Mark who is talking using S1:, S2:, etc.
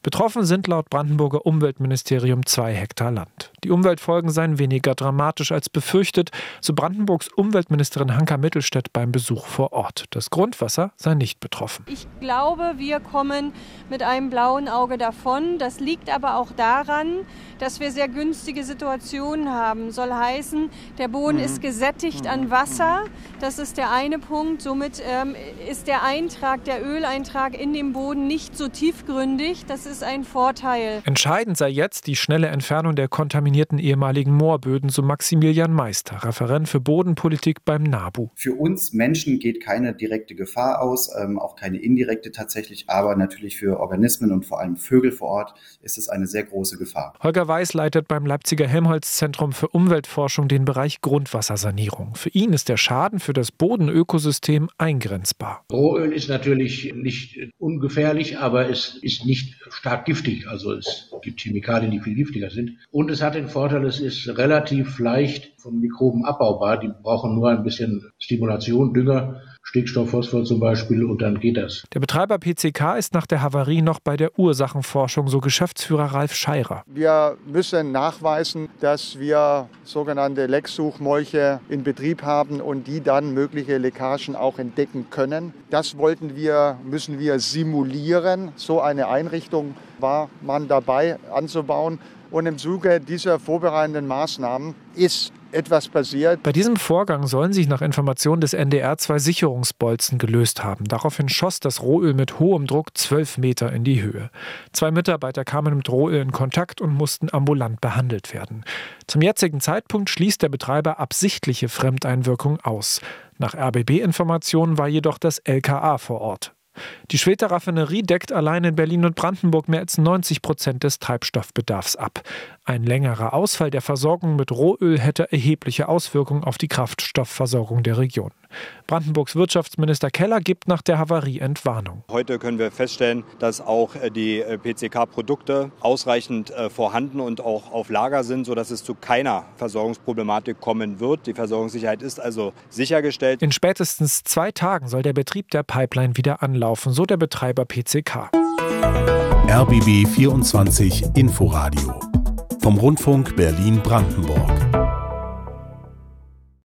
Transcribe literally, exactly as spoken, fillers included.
S1: Betroffen sind laut Brandenburger Umweltministerium zwei Hektar Land. Die Umweltfolgen seien weniger dramatisch als befürchtet, so Brandenburgs Umweltministerin Hanka Mittelstädt beim Besuch vor Ort. Das Grundwasser sei nicht betroffen.
S2: Ich glaube, wir kommen mit einem blauen Auge davon. Das liegt aber auch daran, dass wir sehr günstige Situationen haben. Soll heißen, der Boden mhm. ist gesättigt an Wasser. Das ist der eine Punkt. Somit ähm, ist der Eintrag, der Öleintrag in dem Boden nicht so tiefgründig. Das ist ein Vorteil.
S1: Entscheidend sei jetzt die schnelle Entfernung der kontaminierten ehemaligen Moorböden, so Maximilian Meister, Referent für Bodenpolitik beim NABU.
S3: Für uns Menschen geht keine direkte Gefahr aus, ähm, auch keine indirekte tatsächlich, aber natürlich für Organismen und vor allem Vögel vor Ort ist es eine sehr große Gefahr.
S1: Holger Weiß leitet beim Leipziger Helmholtz-Zentrum für Umweltforschung den Bereich Grundwassersanierung. Für ihn ist der Schaden für das Bodenökosystem eingrenzbar.
S4: Rohöl ist natürlich nicht ungefährlich, aber es ist nicht stark giftig. Also es gibt Chemikalien, die viel giftiger sind. Und es hat den Vorteil, es ist relativ leicht von Mikroben abbaubar. Die brauchen nur ein bisschen Stimulation, Dünger, Stickstoff, Phosphor zum Beispiel, und dann geht das.
S1: Der Betreiber P C K ist nach der Havarie noch bei der Ursachenforschung, so Geschäftsführer Ralf Scheirer.
S5: Wir müssen nachweisen, dass wir sogenannte Lecksuchmolche in Betrieb haben und die dann mögliche Leckagen auch entdecken können. Das wollten wir, müssen wir simulieren. So eine Einrichtung war man dabei anzubauen. Und im Zuge dieser vorbereitenden Maßnahmen ist etwas passiert.
S1: Bei diesem Vorgang sollen sich nach Informationen des N D R zwei Sicherungsbolzen gelöst haben. Daraufhin schoss das Rohöl mit hohem Druck zwölf Meter in die Höhe. Zwei Mitarbeiter kamen mit Rohöl in Kontakt und mussten ambulant behandelt werden. Zum jetzigen Zeitpunkt schließt der Betreiber absichtliche Fremdeinwirkung aus. Nach R B B-Informationen war jedoch das L K A vor Ort. Die Schwedter Raffinerie deckt allein in Berlin und Brandenburg mehr als neunzig Prozent des Treibstoffbedarfs ab. Ein längerer Ausfall der Versorgung mit Rohöl hätte erhebliche Auswirkungen auf die Kraftstoffversorgung der Region. Brandenburgs Wirtschaftsminister Keller gibt nach der Havarie Entwarnung.
S6: Heute können wir feststellen, dass auch die P C K-Produkte ausreichend vorhanden und auch auf Lager sind, sodass es zu keiner Versorgungsproblematik kommen wird. Die Versorgungssicherheit ist also sichergestellt.
S1: In spätestens zwei Tagen soll der Betrieb der Pipeline wieder anlaufen, so der Betreiber P C K.
S7: R B B vierundzwanzig Inforadio vom Rundfunk Berlin-Brandenburg.